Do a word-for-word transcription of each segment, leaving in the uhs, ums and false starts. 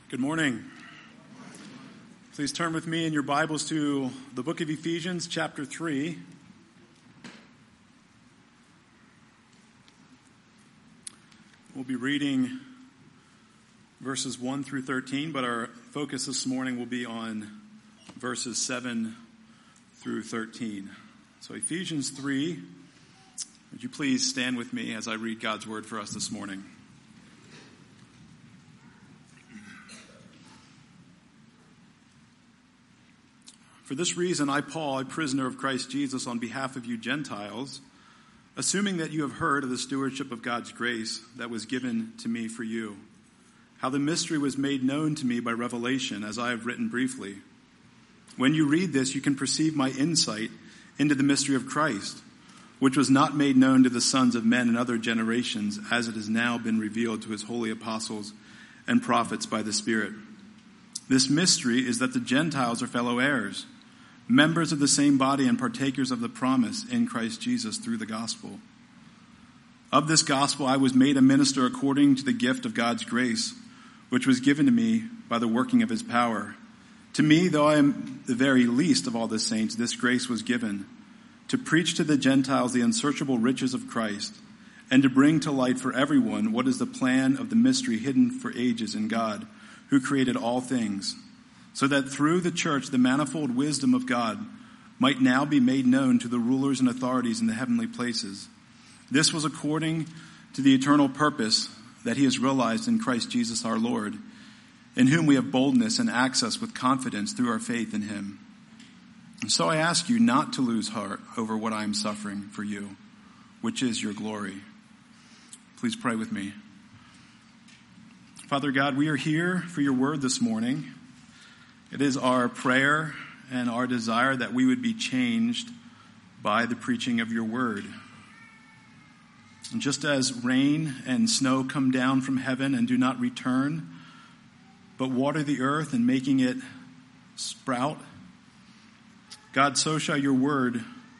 Good morning. Please turn with me in your Bibles to the book of Ephesians, chapter three. We'll be reading verses one through thirteen, but our focus this morning will be on verses seven through thirteen. So Ephesians three, would you please stand with me as I read God's word for us this morning? For this reason, I, Paul, a prisoner of Christ Jesus, on behalf of you Gentiles, assuming that you have heard of the stewardship of God's grace that was given to me for you, how the mystery was made known to me by revelation, as I have written briefly. When you read this, you can perceive my insight into the mystery of Christ, which was not made known to the sons of men in other generations, as it has now been revealed to his holy apostles and prophets by the Spirit. This mystery is that the Gentiles are fellow heirs, members of the same body and partakers of the promise in Christ Jesus through the gospel. Of this gospel I was made a minister according to the gift of God's grace, which was given to me by the working of his power. To me, though I am the very least of all the saints, this grace was given, to preach to the Gentiles the unsearchable riches of Christ, and to bring to light for everyone what is the plan of the mystery hidden for ages in God, who created all things, so that through the church the manifold wisdom of God might now be made known to the rulers and authorities in the heavenly places. This was according to the eternal purpose that he has realized in Christ Jesus our Lord, in whom we have boldness and access with confidence through our faith in him. And so I ask you not to lose heart over what I am suffering for you, which is your glory. Please pray with me. Father God, we are here for your word this morning. It is our prayer and our desire that we would be changed by the preaching of your word. And just as rain and snow come down from heaven and do not return, but water the earth and making it sprout, God, so shall your word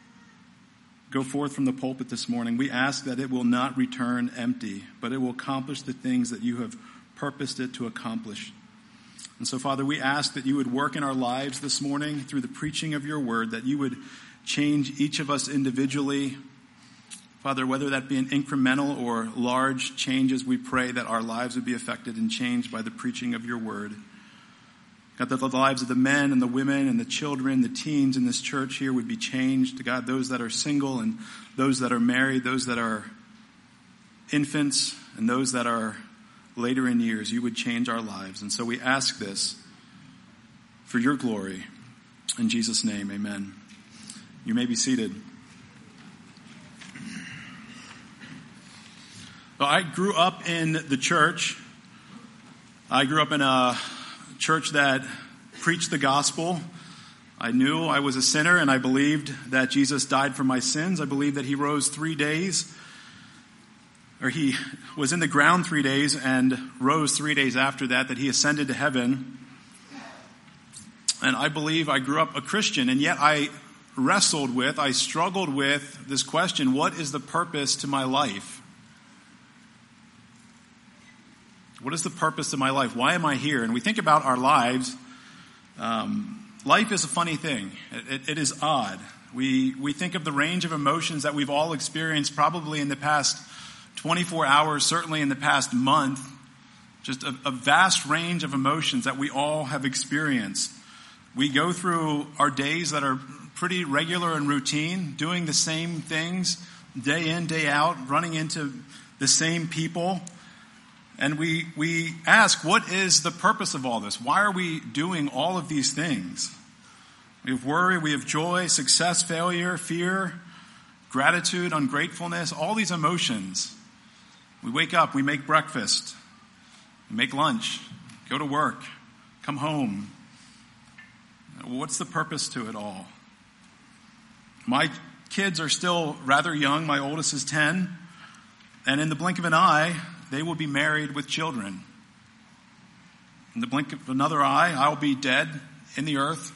go forth from the pulpit this morning. We ask that it will not return empty, but it will accomplish the things that you have purposed it to accomplish. And so, Father, we ask that you would work in our lives this morning through the preaching of your word, that you would change each of us individually. Father, whether that be an incremental or large changes, we pray that our lives would be affected and changed by the preaching of your word. God, that the lives of the men and the women and the children, the teens in this church here would be changed. God, those that are single and those that are married, those that are infants and those that are later in years, you would change our lives. And so we ask this for your glory. In Jesus' name, amen. You may be seated. Well, I grew up in the church. I grew up in a church that preached the gospel. I knew I was a sinner, and I believed that Jesus died for my sins. I believed that he rose three days or he was in the ground three days and rose three days after that, that he ascended to heaven. And I believe I grew up a Christian, and yet I wrestled with, I struggled with this question: what is the purpose to my life? What is the purpose to my life? Why am I here? And we think about our lives. Um, life is a funny thing. It, it, it is odd. We, we think of the range of emotions that we've all experienced probably in the past twenty-four hours, certainly in the past month, just a, a vast range of emotions that we all have experienced. We go through our days that are pretty regular and routine, doing the same things day in, day out, running into the same people. And we, we ask, what is the purpose of all this? Why are we doing all of these things? We have worry, we have joy, success, failure, fear, gratitude, ungratefulness, all these emotions. We wake up, we make breakfast, we make lunch, go to work, come home. What's the purpose to it all? My kids are still rather young. My oldest is ten. And in the blink of an eye, they will be married with children. In the blink of another eye, I'll be dead in the earth.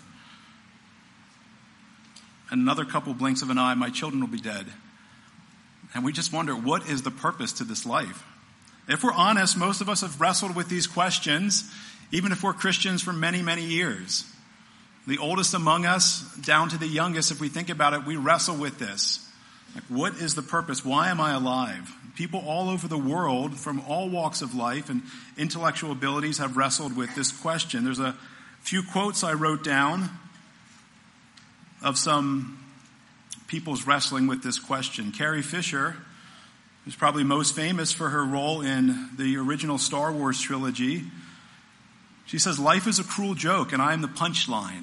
And another couple blinks of an eye, my children will be dead. And we just wonder, what is the purpose to this life? If we're honest, most of us have wrestled with these questions even if we're Christians for many, many years. The oldest among us, down to the youngest, if we think about it, we wrestle with this. Like, what is the purpose? Why am I alive? People all over the world, from all walks of life and intellectual abilities, have wrestled with this question. There's a few quotes I wrote down of some people's wrestling with this question. Carrie Fisher, who's probably most famous for her role in the original Star Wars trilogy, she says, "Life is a cruel joke, and I am the punchline."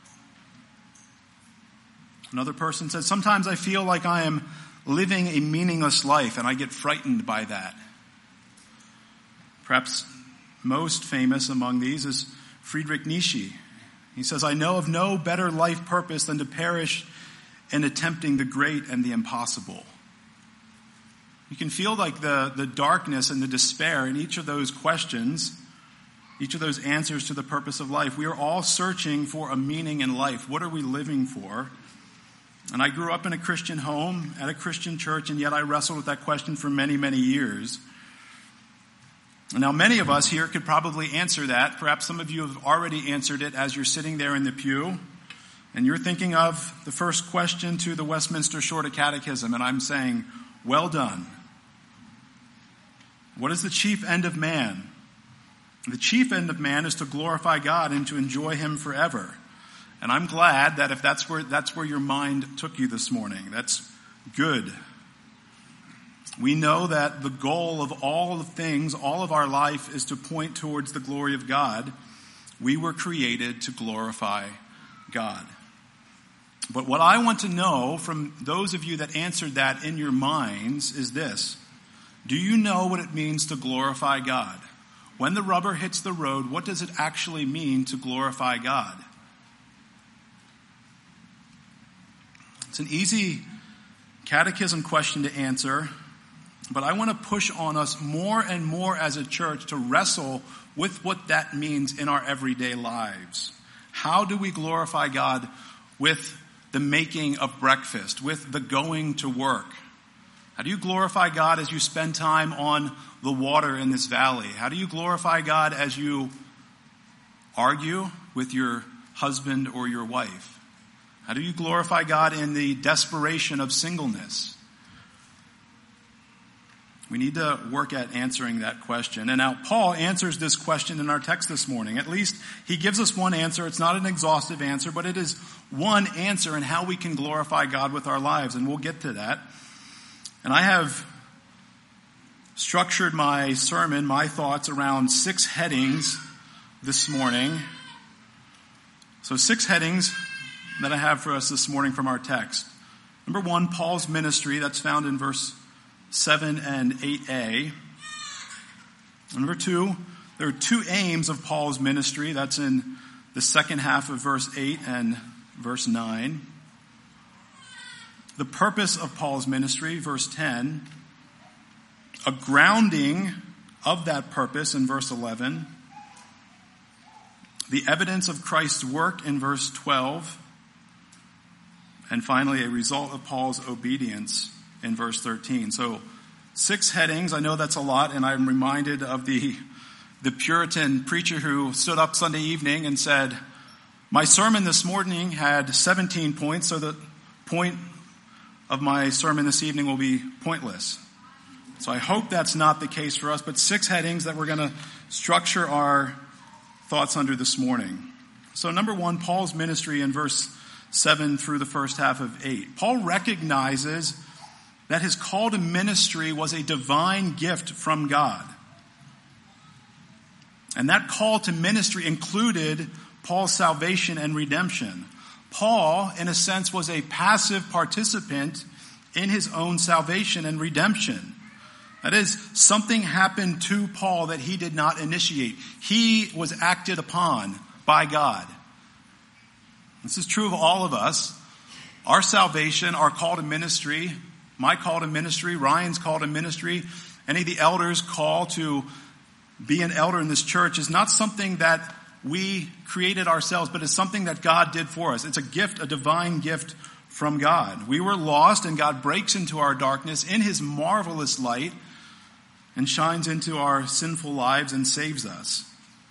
Another person said, "Sometimes I feel like I am living a meaningless life, and I get frightened by that." Perhaps most famous among these is Friedrich Nietzsche. He says, "I know of no better life purpose than to perish in attempting the great and the impossible." You can feel like the, the darkness and the despair in each of those questions, each of those answers to the purpose of life. We are all searching for a meaning in life. What are we living for? And I grew up in a Christian home, at a Christian church, and yet I wrestled with that question for many, many years. Now, many of us here could probably answer that. Perhaps some of you have already answered it as you're sitting there in the pew, and you're thinking of the first question to the Westminster Shorter Catechism, and I'm saying, well done. What is the chief end of man? The chief end of man is to glorify God and to enjoy Him forever. And I'm glad that if that's where that's where your mind took you this morning, that's good. We know that the goal of all the things, all of our life, is to point towards the glory of God. We were created to glorify God. But what I want to know from those of you that answered that in your minds is this. Do you know what it means to glorify God? When the rubber hits the road, what does it actually mean to glorify God? It's an easy catechism question to answer, but I want to push on us more and more as a church to wrestle with what that means in our everyday lives. How do we glorify God with the making of breakfast, with the going to work? How do you glorify God as you spend time on the water in this valley? How do you glorify God as you argue with your husband or your wife? How do you glorify God in the desperation of singleness? We need to work at answering that question. And now Paul answers this question in our text this morning. At least he gives us one answer. It's not an exhaustive answer, but it is one answer in how we can glorify God with our lives. And we'll get to that. And I have structured my sermon, my thoughts, around six headings this morning. So six headings that I have for us this morning from our text. Number one, Paul's ministry. That's found in verse seven and eight a. Number two, there are two aims of Paul's ministry. That's in the second half of verse eight and verse nine. The purpose of Paul's ministry, verse ten. A grounding of that purpose in verse eleven. The evidence of Christ's work in verse twelve. And finally, a result of Paul's obedience in verse thirteen. So, six headings. I know that's a lot, and I'm reminded of the, the Puritan preacher who stood up Sunday evening and said, "My sermon this morning had seventeen points, so the point of my sermon this evening will be pointless." So I hope that's not the case for us, but six headings that we're going to structure our thoughts under this morning. So number one, Paul's ministry in verse seven through the first half of eight. Paul recognizes that his call to ministry was a divine gift from God. And that call to ministry included Paul's salvation and redemption. Paul, in a sense, was a passive participant in his own salvation and redemption. That is, something happened to Paul that he did not initiate. He was acted upon by God. This is true of all of us. Our salvation, our call to ministry, my call to ministry, Ryan's call to ministry, any of the elders' call to be an elder in this church is not something that we created ourselves, but it's something that God did for us. It's a gift, a divine gift from God. We were lost, and God breaks into our darkness in His marvelous light and shines into our sinful lives and saves us.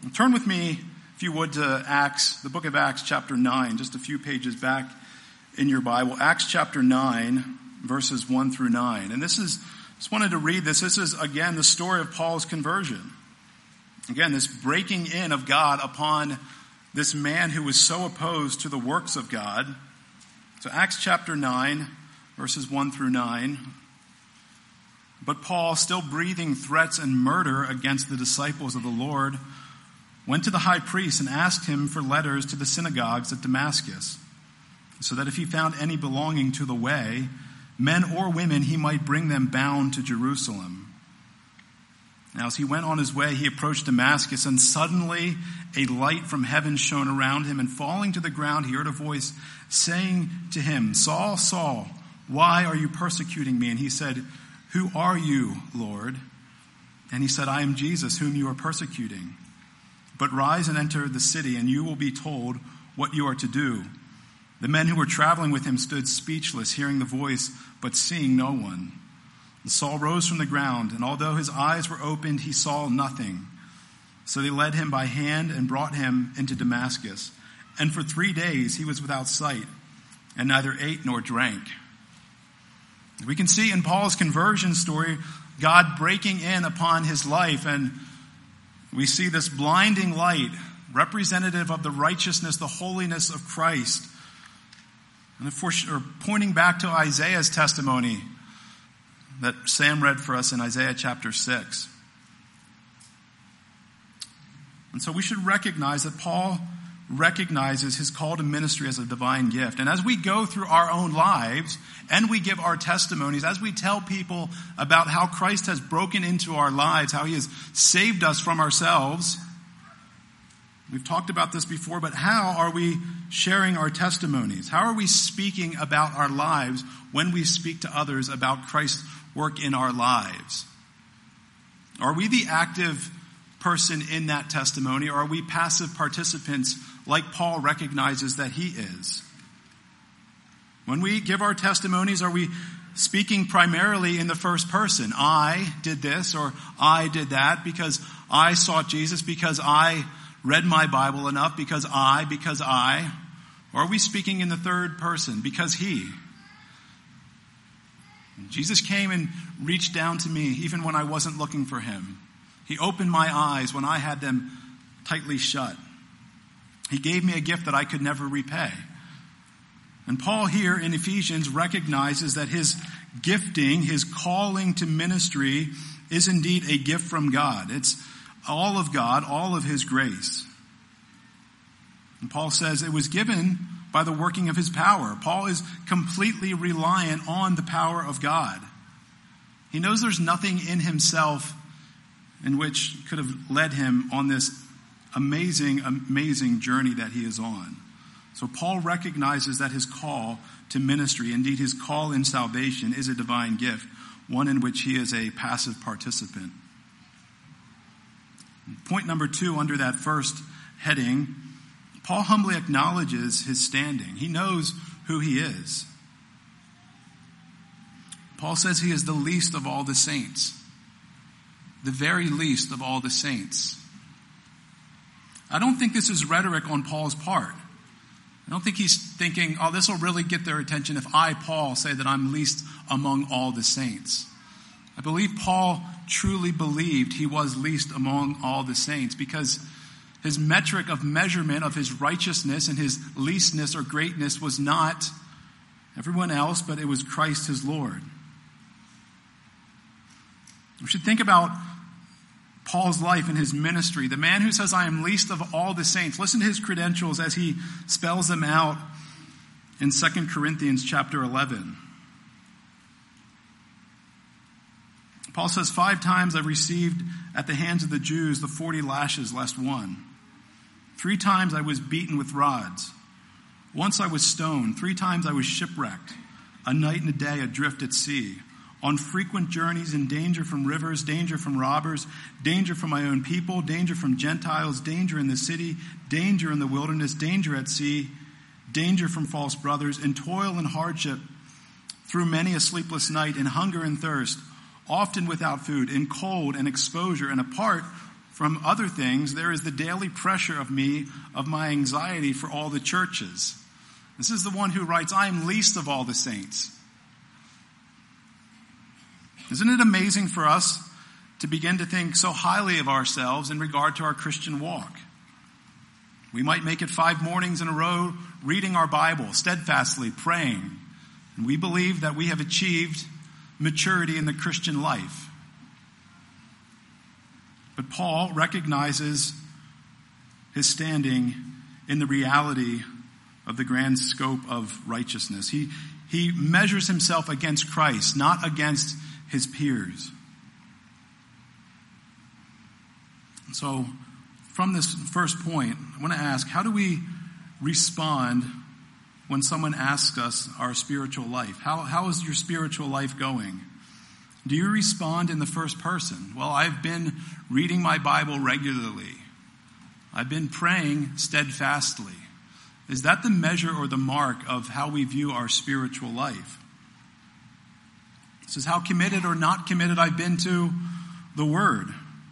Turn with me, if you would, to Acts, the book of Acts, chapter nine, just a few pages back in your Bible. Acts chapter nine, verses one through nine. And this is, just wanted to read this. This is, again, the story of Paul's conversion. Again, this breaking in of God upon this man who was so opposed to the works of God. So Acts chapter nine, verses one through nine. But Paul, still breathing threats and murder against the disciples of the Lord, went to the high priest and asked him for letters to the synagogues at Damascus, so that if he found any belonging to the way, men or women, he might bring them bound to Jerusalem. Now, as he went on his way, he approached Damascus, and suddenly a light from heaven shone around him, and falling to the ground, he heard a voice saying to him, "Saul, Saul, why are you persecuting me?" And he said, "Who are you, Lord?" And he said, "I am Jesus, whom you are persecuting. But rise and enter the city, and you will be told what you are to do." The men who were traveling with him stood speechless, hearing the voice, but seeing no one. And Saul rose from the ground, and although his eyes were opened, he saw nothing. So they led him by hand and brought him into Damascus. And for three days he was without sight, and neither ate nor drank. We can see in Paul's conversion story, God breaking in upon his life, and we see this blinding light, representative of the righteousness, the holiness of Christ. And of course, or pointing back to Isaiah's testimony that Sam read for us in Isaiah chapter six. And so we should recognize that Paul recognizes his call to ministry as a divine gift. And as we go through our own lives and we give our testimonies, as we tell people about how Christ has broken into our lives, how he has saved us from ourselves, we've talked about this before, but how are we sharing our testimonies? How are we speaking about our lives when we speak to others about Christ's work in our lives? Are we the active person in that testimony, or are we passive participants like Paul recognizes that he is? When we give our testimonies, are we speaking primarily in the first person? I did this, or I did that because I sought Jesus, because I read my Bible enough, because I, because I? Or are we speaking in the third person? Because he. Jesus came and reached down to me even when I wasn't looking for him. He opened my eyes when I had them tightly shut. He gave me a gift that I could never repay. And Paul here in Ephesians recognizes that his gifting, his calling to ministry, is indeed a gift from God. It's all of God, all of his grace. And Paul says it was given by the working of his power. Paul is completely reliant on the power of God. He knows there's nothing in himself in which could have led him on this amazing, amazing journey that he is on. So Paul recognizes that his call to ministry, indeed his call in salvation, is a divine gift, one in which he is a passive participant. Point number two under that first heading, Paul humbly acknowledges his standing. He knows who he is. Paul says he is the least of all the saints. The very least of all the saints. I don't think this is rhetoric on Paul's part. I don't think he's thinking, oh, this will really get their attention if I, Paul, say that I'm least among all the saints. I believe Paul truly believed he was least among all the saints, because his metric of measurement of his righteousness and his leastness or greatness was not everyone else, but it was Christ his Lord. We should think about Paul's life and his ministry. The man who says, I am least of all the saints. Listen to his credentials as he spells them out in Second Corinthians chapter eleven. Paul says, five times I received at the hands of the Jews the forty lashes less one. Three times I was beaten with rods. Once I was stoned. Three times I was shipwrecked. A night and a day adrift at sea. On frequent journeys, in danger from rivers, danger from robbers, danger from my own people, danger from Gentiles, danger in the city, danger in the wilderness, danger at sea, danger from false brothers, in toil and hardship, through many a sleepless night, in hunger and thirst, often without food, in cold and exposure, and apart from other things, there is the daily pressure of me, of my anxiety for all the churches. This is the one who writes, I am least of all the saints. Isn't it amazing for us to begin to think so highly of ourselves in regard to our Christian walk? We might make it five mornings in a row reading our Bible, steadfastly praying, and we believe that we have achieved maturity in the Christian life. But Paul recognizes his standing in the reality of the grand scope of righteousness. He, he measures himself against Christ, not against his peers. So, from this first point, I want to ask, how do we respond when someone asks us our spiritual life? How, how is your spiritual life going? Do you respond in the first person? Well, I've been reading my Bible regularly. I've been praying steadfastly. Is that the measure or the mark of how we view our spiritual life? This is how committed or not committed I've been to the Word.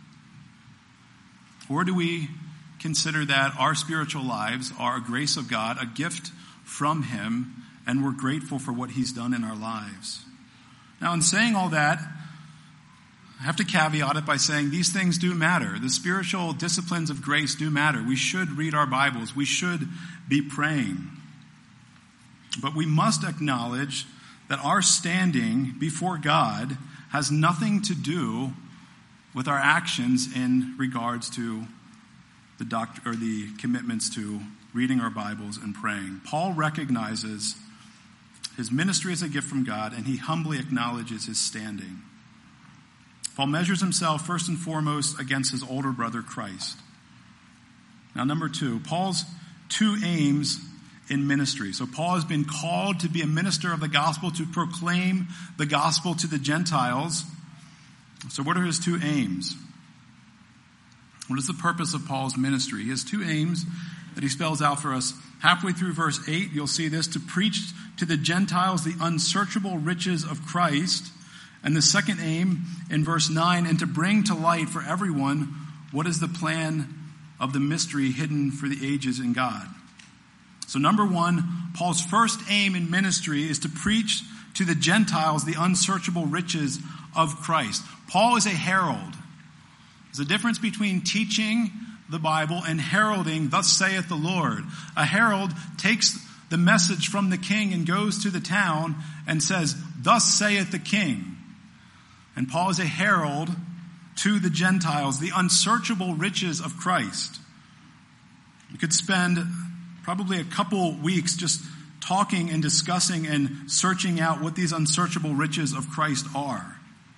Or do we consider that our spiritual lives are a grace of God, a gift from Him, and we're grateful for what He's done in our lives? Now, in saying all that, I have to caveat it by saying these things do matter. The spiritual disciplines of grace do matter. We should read our Bibles. We should be praying. But we must acknowledge that our standing before God has nothing to do with our actions in regards to the doct- or the commitments to reading our Bibles and praying. Paul recognizes his ministry is a gift from God, and he humbly acknowledges his standing. Paul measures himself first and foremost against his older brother Christ. Now, number two, Paul's two aims in ministry. So Paul has been called to be a minister of the gospel, to proclaim the gospel to the Gentiles. So what are his two aims? What is the purpose of Paul's ministry? He has two aims that he spells out for us. Halfway through verse eight, you'll see this: to preach to the Gentiles the unsearchable riches of Christ. And the second aim in verse nine, and to bring to light for everyone what is the plan of the mystery hidden for the ages in God. So number one, Paul's first aim in ministry is to preach to the Gentiles the unsearchable riches of Christ. Paul is a herald. There's a difference between teaching the Bible and heralding, thus saith the Lord. A herald takes the message from the king and goes to the town and says, thus saith the king. And Paul is a herald to the Gentiles, the unsearchable riches of Christ. You could spend probably a couple weeks just talking and discussing and searching out what these unsearchable riches of Christ are.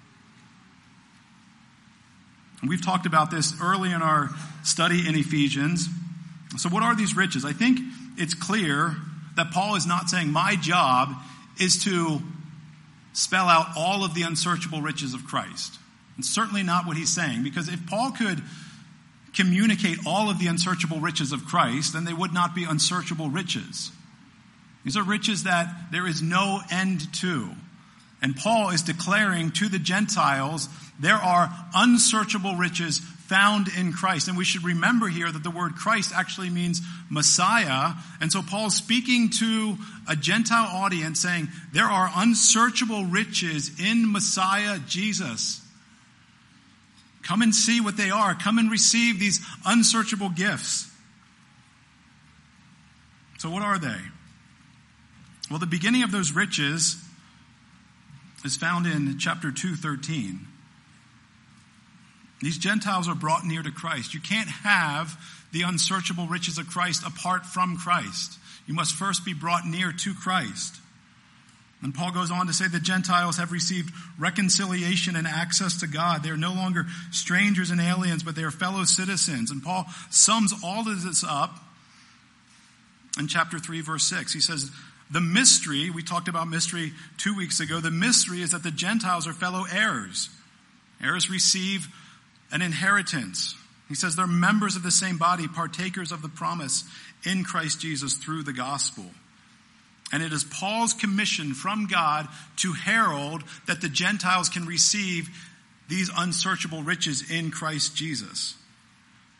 And we've talked about this early in our study in Ephesians. So what are these riches? I think it's clear that Paul is not saying my job is to spell out all of the unsearchable riches of Christ. It's certainly not what he's saying, because if Paul could communicate all of the unsearchable riches of Christ, then they would not be unsearchable riches. These are riches that there is no end to. And Paul is declaring to the Gentiles there are unsearchable riches found in Christ. And we should remember here that the word Christ actually means Messiah. And so Paul's speaking to a Gentile audience saying there are unsearchable riches in Messiah Jesus. Come and see what they are. Come and receive these unsearchable gifts. So what are they? Well, the beginning of those riches is found in chapter two thirteen. These Gentiles are brought near to Christ. You can't have the unsearchable riches of Christ apart from Christ. You must first be brought near to Christ. And Paul goes on to say the Gentiles have received reconciliation and access to God. They are no longer strangers and aliens, but they are fellow citizens. And Paul sums all of this up in chapter three, verse six. He says, the mystery, we talked about mystery two weeks ago, the mystery is that the Gentiles are fellow heirs. Heirs receive an inheritance. He says they're members of the same body, partakers of the promise in Christ Jesus through the gospel. And it is Paul's commission from God to herald that the Gentiles can receive these unsearchable riches in Christ Jesus.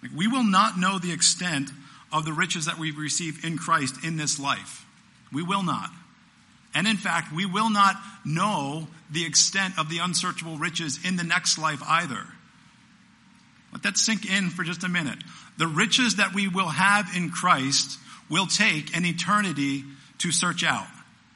Like, we will not know the extent of the riches that we receive in Christ in this life. We will not. And in fact, we will not know the extent of the unsearchable riches in the next life either. Let that sink in for just a minute. The riches that we will have in Christ will take an eternity to search out.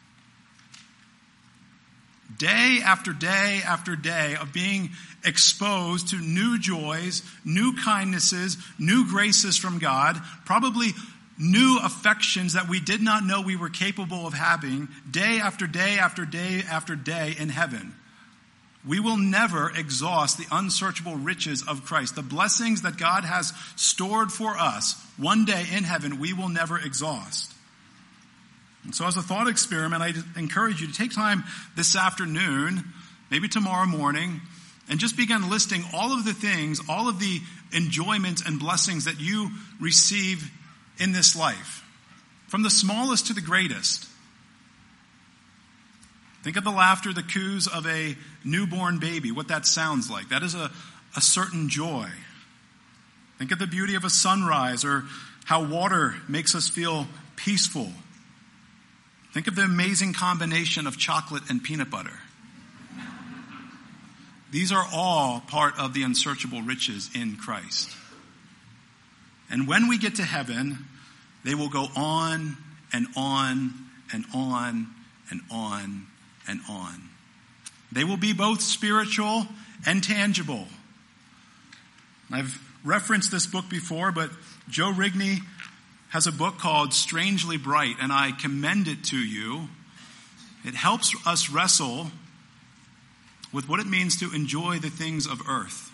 Day after day after day of being exposed to new joys, new kindnesses, new graces from God, probably new affections that we did not know we were capable of having, day after day after day after day in heaven. We will never exhaust the unsearchable riches of Christ. The blessings that God has stored for us one day in heaven, we will never exhaust. And so as a thought experiment, I encourage you to take time this afternoon, maybe tomorrow morning, and just begin listing all of the things, all of the enjoyments and blessings that you receive in this life, from the smallest to the greatest. Think of the laughter, the coos of a newborn baby, what that sounds like. That is a, a certain joy. Think of the beauty of a sunrise, or how water makes us feel peaceful. Think of the amazing combination of chocolate and peanut butter. These are all part of the unsearchable riches in Christ. And when we get to heaven, they will go on and on and on and on and on. They will be both spiritual and tangible. I've referenced this book before, but Joe Rigney has a book called Strangely Bright, and I commend it to you. It helps us wrestle with what it means to enjoy the things of earth.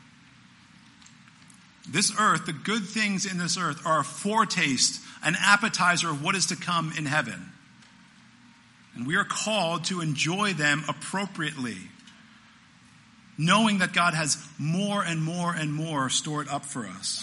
This earth, the good things in this earth, are a foretaste, an appetizer of what is to come in heaven. And we are called to enjoy them appropriately, knowing that God has more and more and more stored up for us.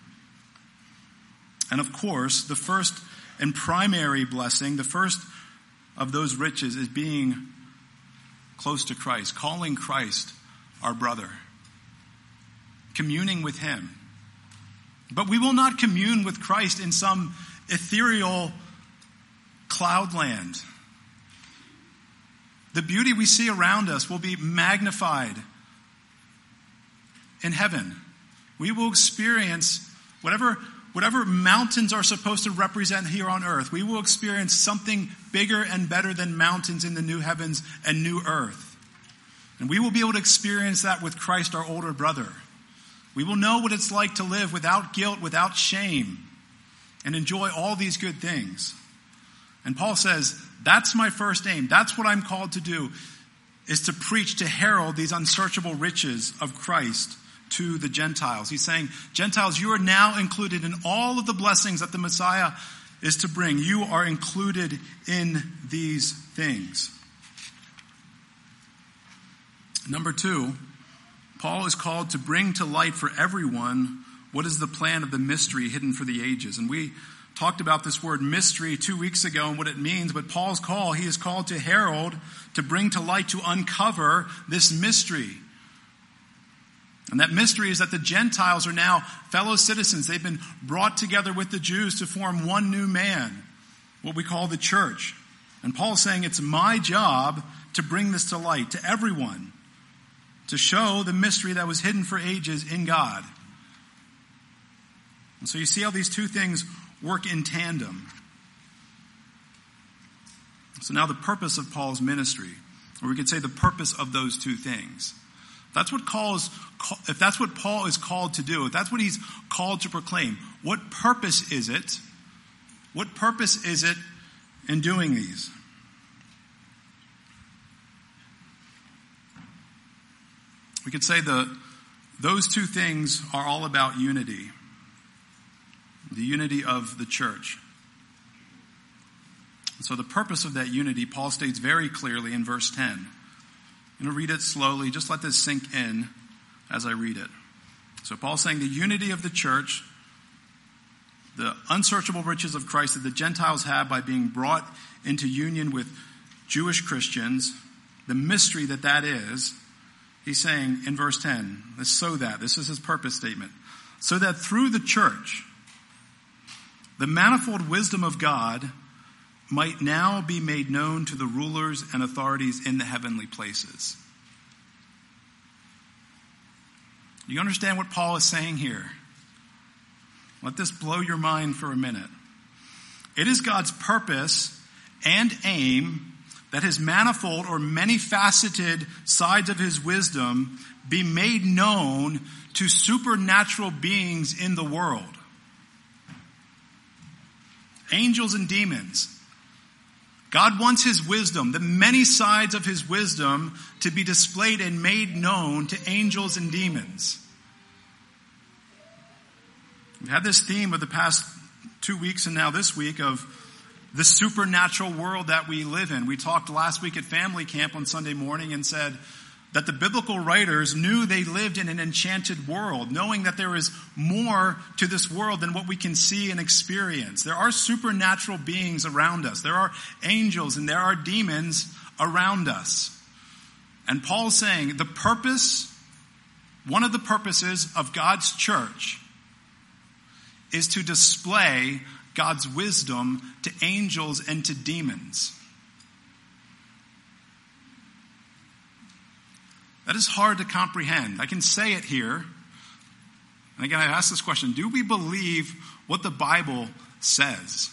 And of course, the first and primary blessing, the first of those riches, is being close to Christ, calling Christ our brother, communing with him. But we will not commune with Christ in some ethereal cloudland. The beauty we see around us will be magnified in heaven. We will experience whatever Whatever mountains are supposed to represent here on earth, we will experience something bigger and better than mountains in the new heavens and new earth. And we will be able to experience that with Christ, our older brother. We will know what it's like to live without guilt, without shame, and enjoy all these good things. And Paul says, that's my first aim. That's what I'm called to do, is to preach, to herald these unsearchable riches of Christ to the Gentiles. He's saying, Gentiles, you are now included in all of the blessings that the Messiah is to bring. You are included in these things. Number two, Paul is called to bring to light for everyone what is the plan of the mystery hidden for the ages. And we talked about this word mystery two weeks ago and what it means, but Paul's call, he is called to herald, to bring to light, to uncover this mystery. And that mystery is that the Gentiles are now fellow citizens. They've been brought together with the Jews to form one new man, what we call the church. And Paul's saying it's my job to bring this to light to everyone, to show the mystery that was hidden for ages in God. And so you see how these two things work in tandem. So now the purpose of Paul's ministry, or we could say the purpose of those two things. That's what calls, if that's what Paul is called to do, if that's what he's called to proclaim, what purpose is it? What purpose is it in doing these? We could say the those two things are all about unity. The unity of the church. So the purpose of that unity, Paul states very clearly in verse ten. I'm going to read it slowly. Just let this sink in as I read it. So Paul's saying the unity of the church, the unsearchable riches of Christ that the Gentiles have by being brought into union with Jewish Christians, the mystery that that is, he's saying in verse ten, so that, this is his purpose statement, so that through the church, the manifold wisdom of God might now be made known to the rulers and authorities in the heavenly places. You understand what Paul is saying here? Let this blow your mind for a minute. It is God's purpose and aim that his manifold or many-faceted sides of his wisdom be made known to supernatural beings in the world. Angels and demons. God wants his wisdom, the many sides of his wisdom, to be displayed and made known to angels and demons. We've had this theme of the past two weeks and now this week of the supernatural world that we live in. We talked last week at family camp on Sunday morning and said that the biblical writers knew they lived in an enchanted world, knowing that there is more to this world than what we can see and experience. There are supernatural beings around us. There are angels and there are demons around us. And Paul's saying the purpose, one of the purposes of God's church is to display God's wisdom to angels and to demons. That is hard to comprehend. I can say it here. And again, I ask this question, do we believe what the Bible says?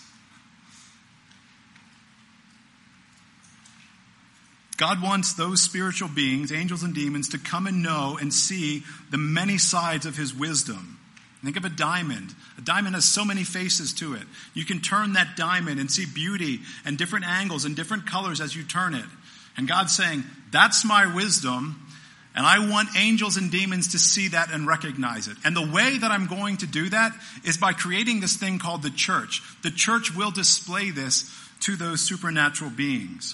God wants those spiritual beings, angels and demons, to come and know and see the many sides of his wisdom. Think of a diamond. A diamond has so many faces to it. You can turn that diamond and see beauty and different angles and different colors as you turn it. And God's saying, that's my wisdom, and I want angels and demons to see that and recognize it. And the way that I'm going to do that is by creating this thing called the church. The church will display this to those supernatural beings.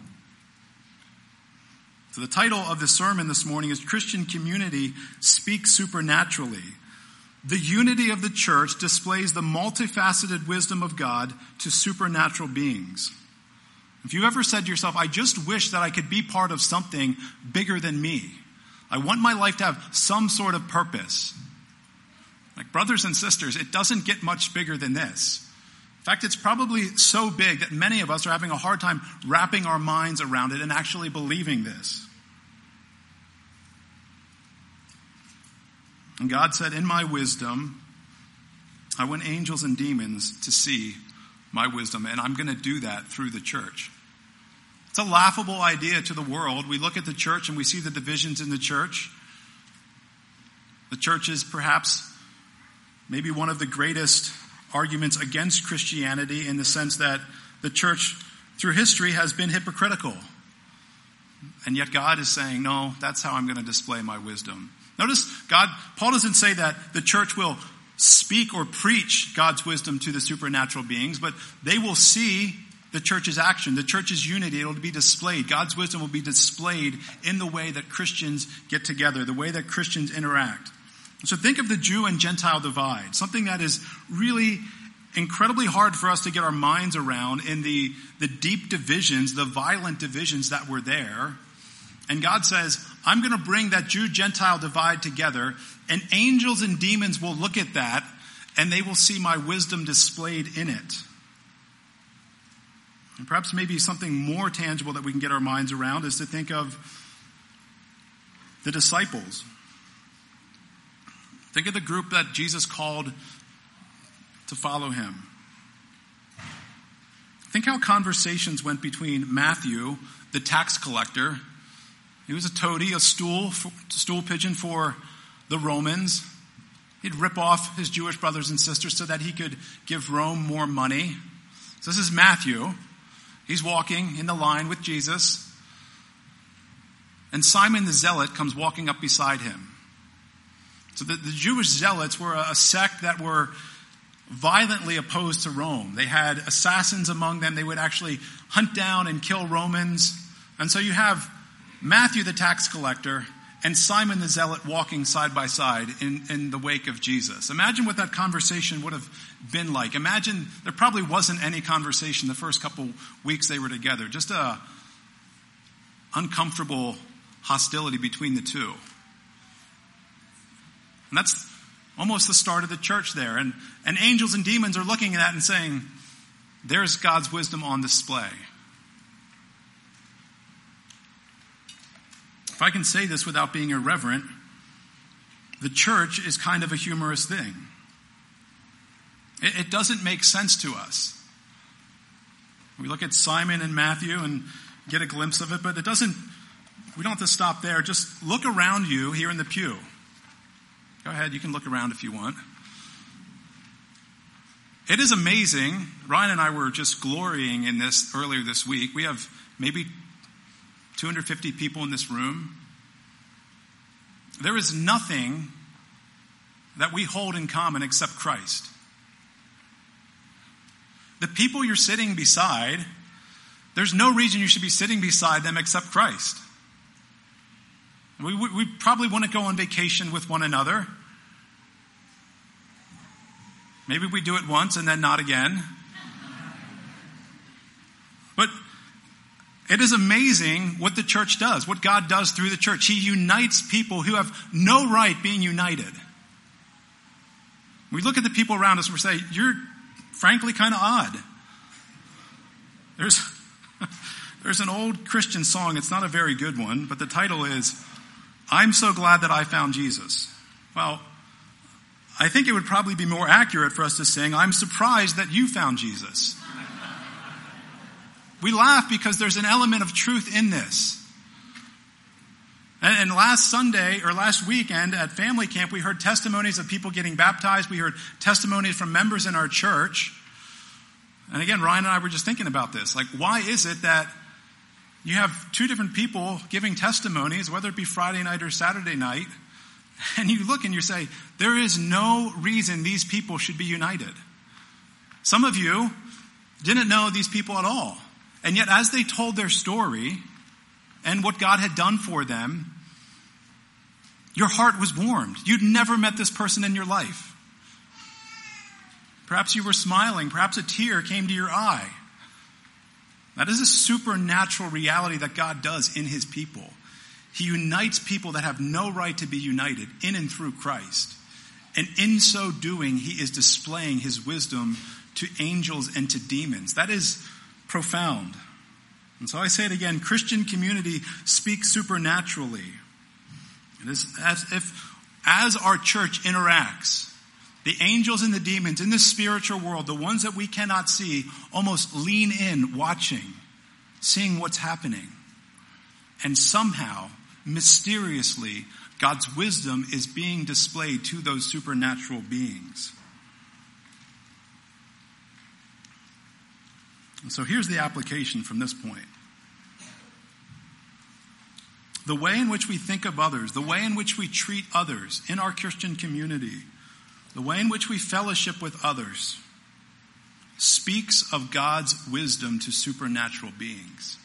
So the title of the sermon this morning is Christian Community Speaks Supernaturally. The unity of the church displays the multifaceted wisdom of God to supernatural beings. If you ever said to yourself, I just wish that I could be part of something bigger than me. I want my life to have some sort of purpose. Like brothers and sisters, it doesn't get much bigger than this. In fact, it's probably so big that many of us are having a hard time wrapping our minds around it and actually believing this. And God said, in my wisdom, I want angels and demons to see my wisdom, and I'm going to do that through the church. It's a laughable idea to the world. We look at the church and we see the divisions in the church. The church is perhaps maybe one of the greatest arguments against Christianity in the sense that the church through history has been hypocritical. And yet God is saying, no, that's how I'm going to display my wisdom. Notice God, Paul doesn't say that the church will speak or preach God's wisdom to the supernatural beings, but they will see the church's action, the church's unity. It will be displayed. God's wisdom will be displayed in the way that Christians get together, the way that Christians interact. So think of the Jew and Gentile divide, something that is really incredibly hard for us to get our minds around in the, the deep divisions, the violent divisions that were there. And God says, I'm going to bring that Jew-Gentile divide together, and angels and demons will look at that, and they will see my wisdom displayed in it. And perhaps maybe something more tangible that we can get our minds around is to think of the disciples. Think of the group that Jesus called to follow him. Think how conversations went between Matthew, the tax collector. He was a toady, a stool, stool pigeon for the Romans. He'd rip off his Jewish brothers and sisters so that he could give Rome more money. So this is Matthew. He's walking in the line with Jesus. And Simon the Zealot comes walking up beside him. So the, the Jewish zealots were a, a sect that were violently opposed to Rome. They had assassins among them. They would actually hunt down and kill Romans. And so you have Matthew the tax collector and Simon the Zealot walking side by side in, in the wake of Jesus. Imagine what that conversation would have been like. Imagine there probably wasn't any conversation the first couple weeks they were together. Just a uncomfortable hostility between the two. And that's Almost the start of the church there. And, and angels and demons are looking at that and saying, there's God's wisdom on display. If I can say this without being irreverent, the church is kind of a humorous thing. It, it doesn't make sense to us. We look at Simon and Matthew and get a glimpse of it, but it doesn't, we don't have to stop there. Just look around you here in the pew. Go ahead, you can look around if you want. It is amazing. Ryan and I were just glorying in this earlier this week. We have maybe two hundred fifty people in this room. There is nothing that we hold in common except Christ. The people you're sitting beside, there's no reason you should be sitting beside them except Christ. We, we, we probably want to go on vacation with one another. Maybe we do it once and then not again. But it is amazing what the church does, what God does through the church. He unites people who have no right being united. We look at the people around us and we say, you're frankly kind of odd. There's, there's an old Christian song. It's not a very good one, but the title is, I'm so glad that I found Jesus. Well, I think it would probably be more accurate for us to sing, I'm surprised that you found Jesus. We laugh because there's an element of truth in this. And, and last Sunday, or last weekend at family camp, we heard testimonies of people getting baptized. We heard testimonies from members in our church. And again, Ryan and I were just thinking about this. Like, why is it that you have two different people giving testimonies, whether it be Friday night or Saturday night, and you look and you say, there is no reason these people should be united. Some of you didn't know these people at all. And yet as they told their story and what God had done for them, your heart was warmed. You'd never met this person in your life. Perhaps you were smiling. Perhaps a tear came to your eye. That is a supernatural reality that God does in his people. He unites people that have no right to be united in and through Christ. And in so doing, he is displaying his wisdom to angels and to demons. That is profound. And so I say it again, Christian community speaks supernaturally. It is as if, as our church interacts, the angels and the demons in this spiritual world, the ones that we cannot see, almost lean in, watching, seeing what's happening. And somehow, mysteriously, God's wisdom is being displayed to those supernatural beings. And so here's the application from this point. The way in which we think of others, the way in which we treat others in our Christian community, the way in which we fellowship with others, speaks of God's wisdom to supernatural beings.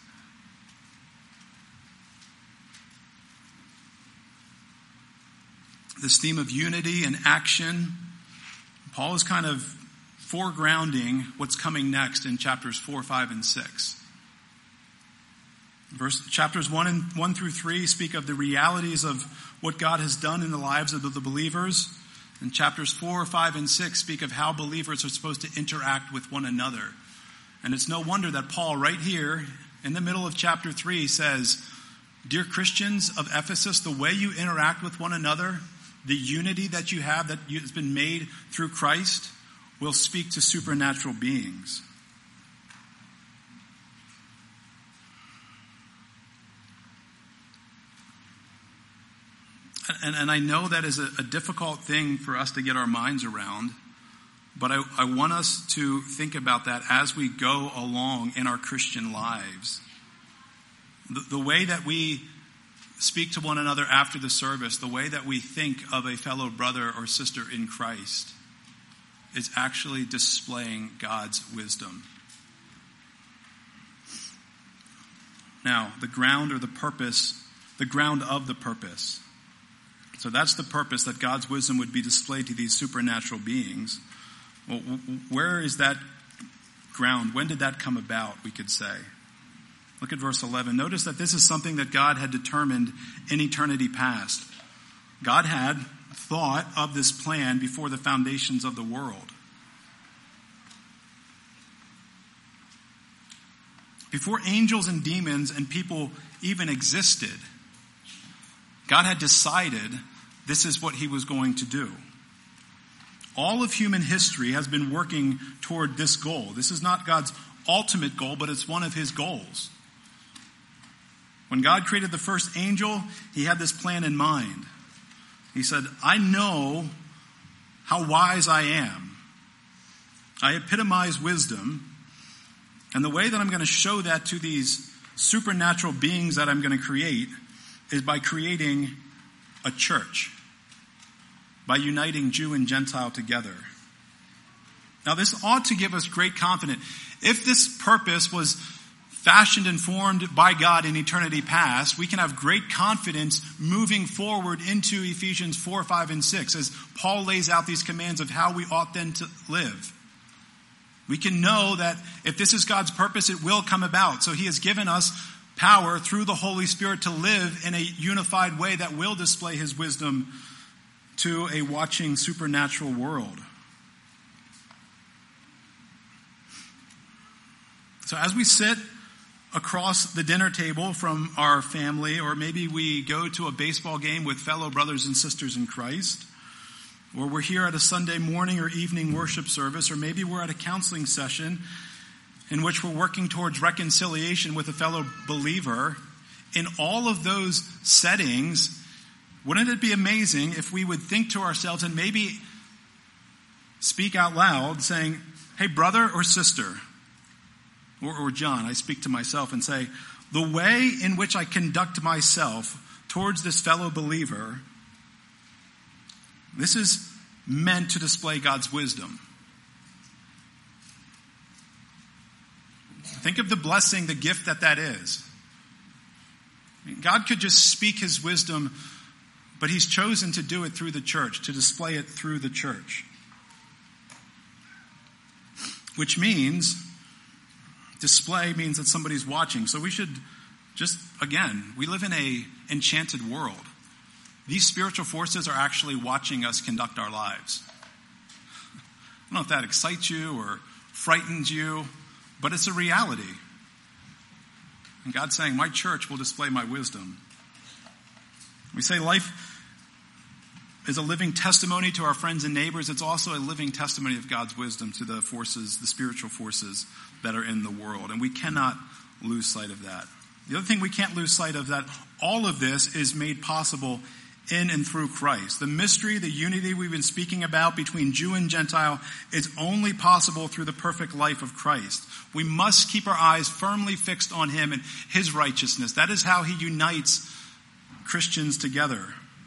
This theme of unity and action, Paul is kind of foregrounding what's coming next in chapters four, five, and six. Verse, chapters one and one through three speak of the realities of what God has done in the lives of the, the believers. And chapters four, five, and six speak of how believers are supposed to interact with one another. And it's no wonder that Paul, right here in the middle of chapter three, says, dear Christians of Ephesus, the way you interact with one another, the unity that you have that has been made through Christ, will speak to supernatural beings. And, and I know that is a, a difficult thing for us to get our minds around, but I, I want us to think about that as we go along in our Christian lives. The, the way that we speak to one another after the service, the way that we think of a fellow brother or sister in Christ, is actually displaying God's wisdom. Now, the ground or the purpose, the ground of the purpose. So that's the purpose, that God's wisdom would be displayed to these supernatural beings. Well, where is that ground? When did that come about, we could say? Look at verse eleven. Notice that this is something that God had determined in eternity past. God had, thought of this plan before the foundations of the world. Before angels and demons and people even existed, God had decided this is what he was going to do. All of human history has been working toward this goal. This is not God's ultimate goal, but it's one of his goals. When God created the first angel, he had this plan in mind. He said, I know how wise I am. I epitomize wisdom. And the way that I'm going to show that to these supernatural beings that I'm going to create is by creating a church, by uniting Jew and Gentile together. Now, this ought to give us great confidence. If this purpose was fashioned and formed by God in eternity past, we can have great confidence moving forward into Ephesians four, five, and six as Paul lays out these commands of how we ought then to live. We can know that if this is God's purpose, it will come about. So he has given us power through the Holy Spirit to live in a unified way that will display his wisdom to a watching supernatural world. So as we sit across the dinner table from our family, or maybe we go to a baseball game with fellow brothers and sisters in Christ, or we're here at a Sunday morning or evening worship service, or maybe we're at a counseling session in which we're working towards reconciliation with a fellow believer. In all of those settings, wouldn't it be amazing if we would think to ourselves and maybe speak out loud saying, hey, brother or sister, or, or John, I speak to myself and say, the way in which I conduct myself towards this fellow believer, this is meant to display God's wisdom. Think of the blessing, the gift that that is. God could just speak his wisdom, but he's chosen to do it through the church, to display it through the church. Which means, display means that somebody's watching. So we should just, again, we live in a enchanted world. These spiritual forces are actually watching us conduct our lives. I don't know if that excites you or frightens you, but it's a reality. And God's saying, my church will display my wisdom. We say life is a living testimony to our friends and neighbors. It's also a living testimony of God's wisdom to the forces, the spiritual forces that are in the world. And we cannot lose sight of that. The other thing we can't lose sight of, that all of this is made possible in and through Christ. The mystery, the unity we've been speaking about between Jew and Gentile is only possible through the perfect life of Christ. We must keep our eyes firmly fixed on him and his righteousness. That is how he unites Christians together.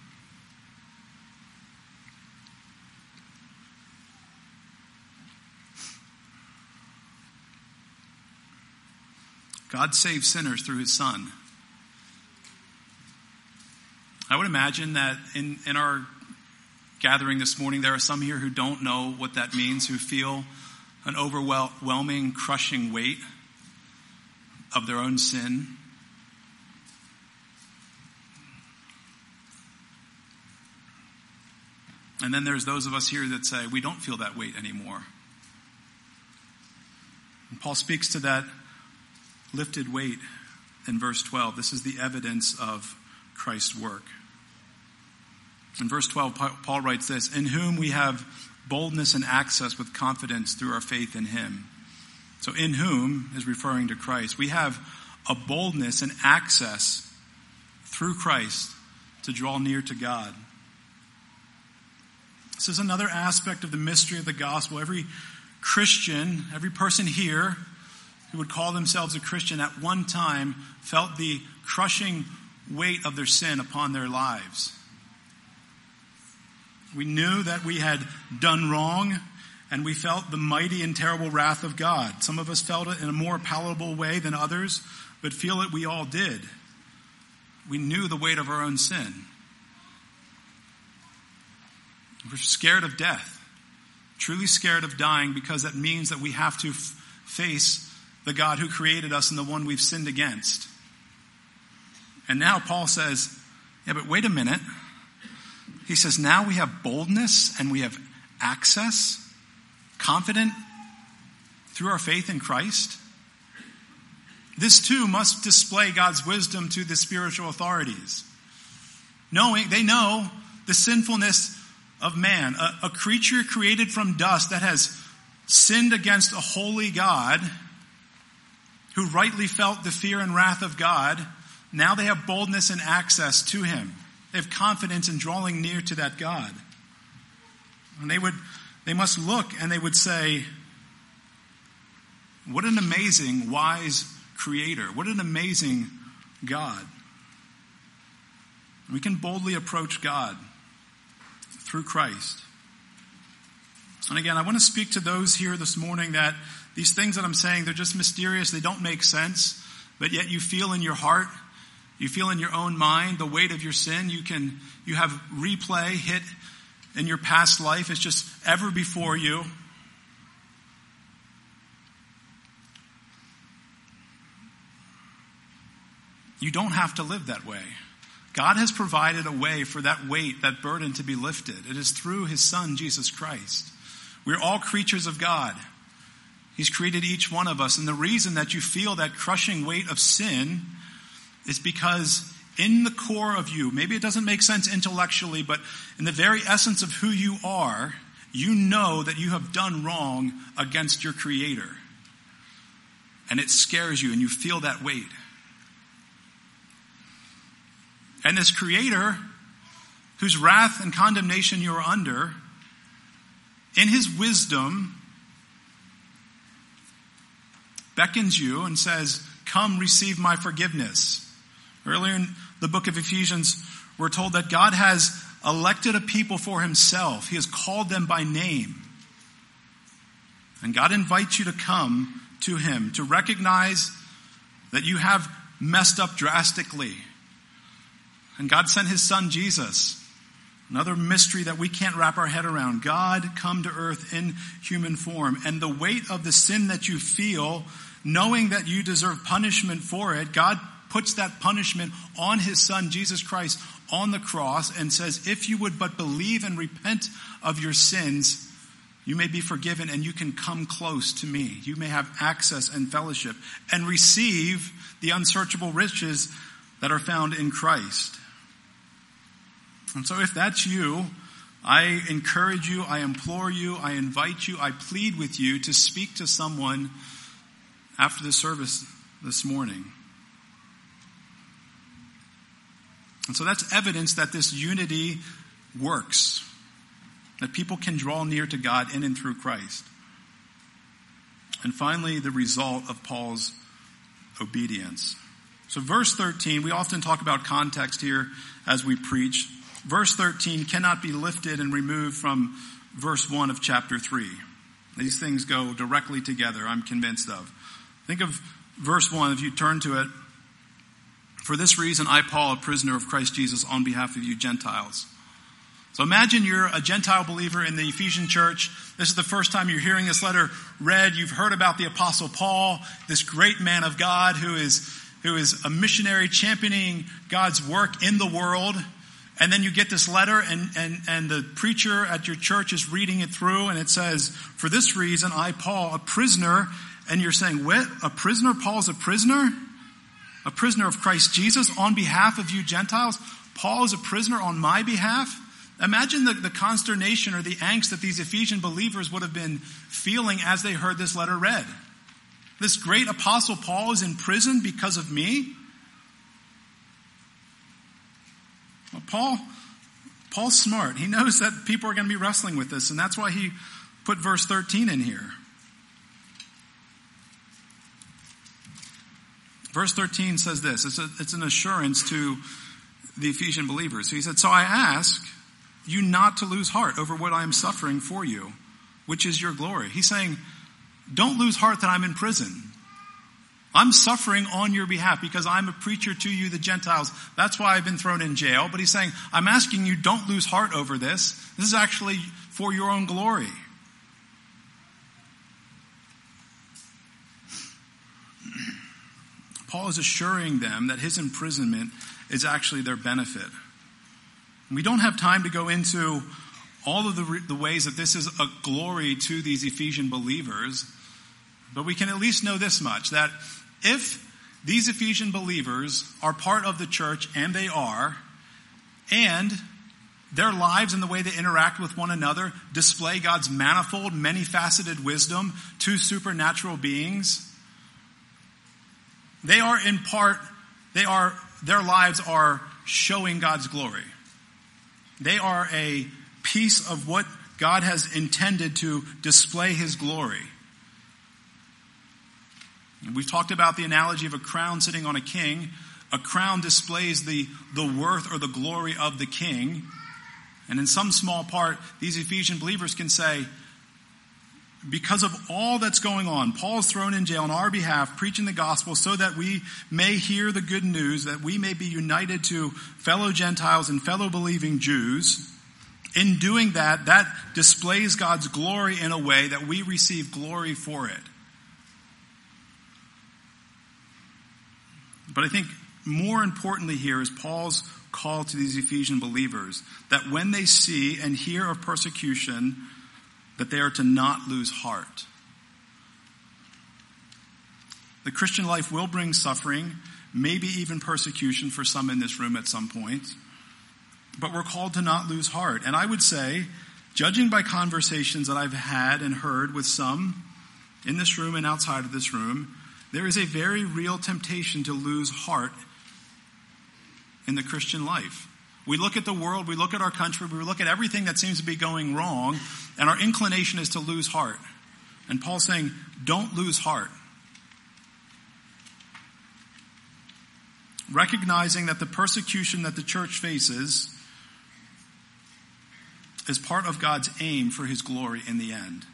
God saves sinners through his Son. I would imagine that in, in our gathering this morning, there are some here who don't know what that means, who feel an overwhelming, crushing weight of their own sin. And then there's those of us here that say, we don't feel that weight anymore. And Paul speaks to that lifted weight in verse twelve. This is the evidence of Christ's work. In verse twelve, Paul writes this, in whom we have boldness and access with confidence through our faith in him. So in whom is referring to Christ. We have a boldness and access through Christ to draw near to God. This is another aspect of the mystery of the gospel. Every Christian, every person here who would call themselves a Christian at one time felt the crushing weight of their sin upon their lives. We knew that we had done wrong, and we felt the mighty and terrible wrath of God. Some of us felt it in a more palatable way than others, but feel it we all did. We knew the weight of our own sin. We're scared of death, truly scared of dying, because that means that we have to f- face the God who created us and the one we've sinned against. And now Paul says, yeah, but wait a minute. he says, now we have boldness and we have access, confident through our faith in Christ. This too must display God's wisdom to the spiritual authorities. Knowing, they know the sinfulness of man, a, a creature created from dust that has sinned against a holy God, who rightly felt the fear and wrath of God. Now they have boldness and access to him. They have confidence in drawing near to that God. And they would, they must look and they would say, what an amazing, wise creator. What an amazing God. We can boldly approach God through Christ. And again, I want to speak to those here this morning that these things that I'm saying, they're just mysterious. They don't make sense. But yet you feel in your heart, you feel in your own mind the weight of your sin. You can, you have replay hit in your past life. It's just ever before you. You don't have to live that way. God has provided a way for that weight, that burden to be lifted. It is through his Son, Jesus Christ. We're all creatures of God. He's created each one of us. And the reason that you feel that crushing weight of sin is because in the core of you, maybe it doesn't make sense intellectually, but in the very essence of who you are, you know that you have done wrong against your Creator. And it scares you and you feel that weight. And this Creator, whose wrath and condemnation you are under, in his wisdom, beckons you and says, come receive my forgiveness. Earlier in the book of Ephesians, we're told that God has elected a people for himself. He has called them by name. And God invites you to come to him, to recognize that you have messed up drastically. And God sent his Son, Jesus. Another mystery that we can't wrap our head around. God come to earth in human form. And the weight of the sin that you feel, knowing that you deserve punishment for it, God puts that punishment on his Son, Jesus Christ, on the cross and says, if you would but believe and repent of your sins, you may be forgiven and you can come close to me. You may have access and fellowship and receive the unsearchable riches that are found in Christ. And so if that's you, I encourage you, I implore you, I invite you, I plead with you to speak to someone after the service this morning. And so that's evidence that this unity works, that people can draw near to God in and through Christ. And finally, the result of Paul's obedience. So verse thirteen, we often talk about context here as we preach. Verse thirteen cannot be lifted and removed from verse one of chapter three. These things go directly together, I'm convinced of. Think of verse one, if you turn to it. For this reason, I, Paul, a prisoner of Christ Jesus, on behalf of you Gentiles. So imagine you're a Gentile believer in the Ephesian church. This is the first time you're hearing this letter read. You've heard about the Apostle Paul, this great man of God who is, who is a missionary championing God's work in the world. And then you get this letter and, and, and the preacher at your church is reading it through and it says, for this reason, I, Paul, a prisoner. And you're saying, what? A prisoner? Paul's a prisoner? A prisoner of Christ Jesus on behalf of you Gentiles? Paul is a prisoner on my behalf? Imagine the, the consternation or the angst that these Ephesian believers would have been feeling as they heard this letter read. This great apostle Paul is in prison because of me? Well, Paul, Paul's smart. He knows that people are going to be wrestling with this, and that's why he put verse thirteen in here. Verse thirteen says this. It's, a, it's an assurance to the Ephesian believers. So he said, so I ask you not to lose heart over what I am suffering for you, which is your glory. He's saying, don't lose heart that I'm in prison. I'm suffering on your behalf because I'm a preacher to you, the Gentiles. That's why I've been thrown in jail. But he's saying, I'm asking you, don't lose heart over this. This is actually for your own glory. Paul is assuring them that his imprisonment is actually their benefit. We don't have time to go into all of the, re- the ways that this is a glory to these Ephesian believers, but we can at least know this much, that if these Ephesian believers are part of the church, and they are, and their lives and the way they interact with one another display God's manifold, many-faceted wisdom to supernatural beings, they are in part, they are, their lives are showing God's glory. They are a piece of what God has intended to display his glory. And we've talked about the analogy of a crown sitting on a king. A crown displays the, the worth or the glory of the king. And in some small part, these Ephesian believers can say, because of all that's going on, Paul's thrown in jail on our behalf, preaching the gospel so that we may hear the good news, that we may be united to fellow Gentiles and fellow believing Jews. In doing that, that displays God's glory in a way that we receive glory for it. But I think more importantly here is Paul's call to these Ephesian believers, that when they see and hear of persecution, that they are to not lose heart. The Christian life will bring suffering, maybe even persecution for some in this room at some point. But we're called to not lose heart. And I would say, judging by conversations that I've had and heard with some in this room and outside of this room, there is a very real temptation to lose heart in the Christian life. We look at the world, we look at our country, we look at everything that seems to be going wrong, and our inclination is to lose heart. And Paul's saying, don't lose heart. Recognizing that the persecution that the church faces is part of God's aim for his glory in the end.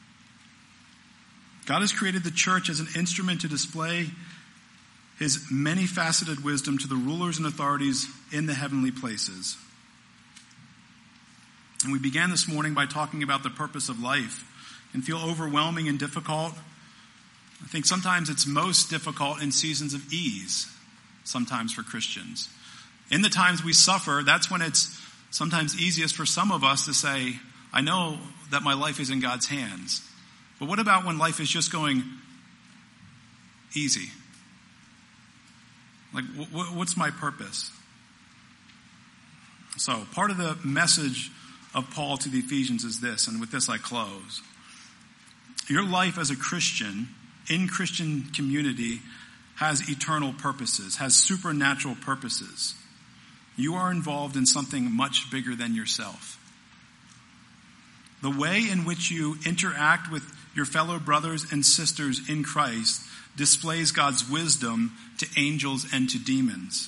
God has created the church as an instrument to display his many-faceted wisdom to the rulers and authorities in the heavenly places. And we began this morning by talking about the purpose of life. It can feel overwhelming and difficult. I think sometimes it's most difficult in seasons of ease, sometimes for Christians. In the times we suffer, that's when it's sometimes easiest for some of us to say, I know that my life is in God's hands. But what about when life is just going easy? Like, what's my purpose? So, part of the message of Paul to the Ephesians is this, and with this I close. Your life as a Christian, in Christian community, has eternal purposes, has supernatural purposes. You are involved in something much bigger than yourself. The way in which you interact with your fellow brothers and sisters in Christ displays God's wisdom to angels and to demons.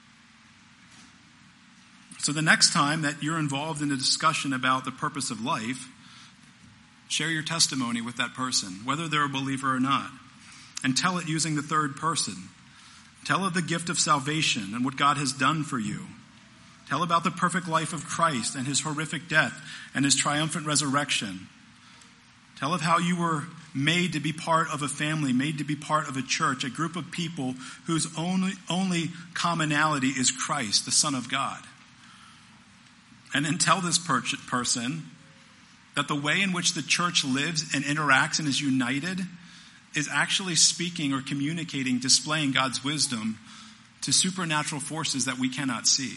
So the next time that you're involved in a discussion about the purpose of life, share your testimony with that person, whether they're a believer or not, and tell it using the third person. Tell of the gift of salvation and what God has done for you. Tell about the perfect life of Christ and his horrific death and his triumphant resurrection. Tell of how you were made to be part of a family, made to be part of a church, a group of people whose only, only commonality is Christ, the Son of God. And then tell this per- person that the way in which the church lives and interacts and is united is actually speaking or communicating, displaying God's wisdom to supernatural forces that we cannot see.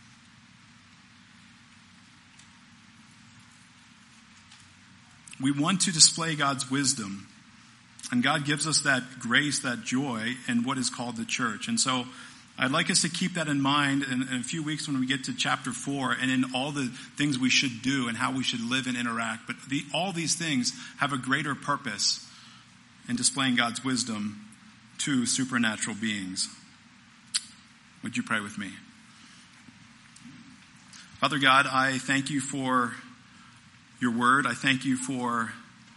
We want to display God's wisdom, and God gives us that grace, that joy in what is called the church. And so I'd like us to keep that in mind in, in a few weeks when we get to chapter four and in all the things we should do and how we should live and interact. But the, all these things have a greater purpose in displaying God's wisdom to supernatural beings. Would you pray with me? Father God, I thank you for your word. I thank you for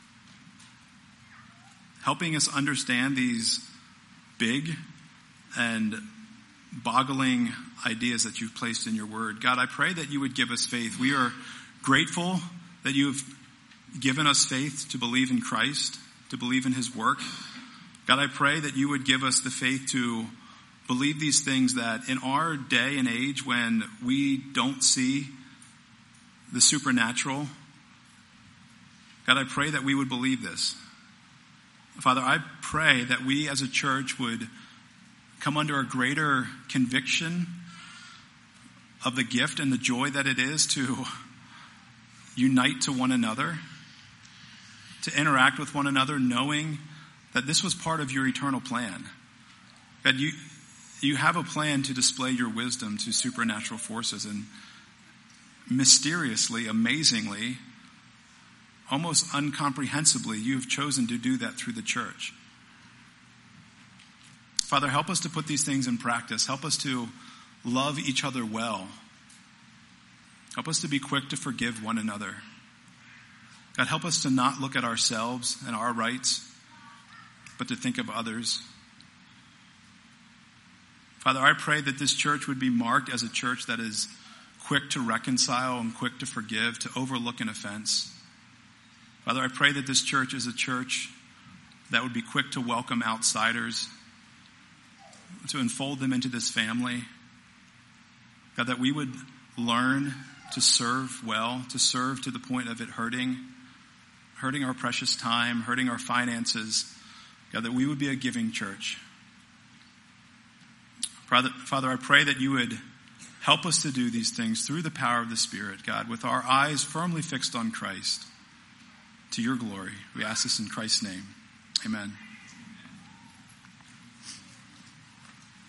helping us understand these big and boggling ideas that you've placed in your word. God, I pray that you would give us faith. We are grateful that you have given us faith to believe in Christ, to believe in his work. God, I pray that you would give us the faith to believe these things that in our day and age when we don't see the supernatural, God, I pray that we would believe this. Father, I pray that we as a church would come under a greater conviction of the gift and the joy that it is to unite to one another, to interact with one another, knowing that this was part of your eternal plan. God, you, you have a plan to display your wisdom to supernatural forces, and mysteriously, amazingly, almost incomprehensibly, you have chosen to do that through the church. Father, help us to put these things in practice. Help us to love each other well. Help us to be quick to forgive one another. God, help us to not look at ourselves and our rights, but to think of others. Father, I pray that this church would be marked as a church that is quick to reconcile and quick to forgive, to overlook an offense. Father, I pray that this church is a church that would be quick to welcome outsiders, to enfold them into this family. God, that we would learn to serve well, to serve to the point of it hurting, hurting our precious time, hurting our finances. God, that we would be a giving church. Father, Father, I pray that you would help us to do these things through the power of the Spirit, God, with our eyes firmly fixed on Christ, to your glory. We ask this in Christ's name. Amen.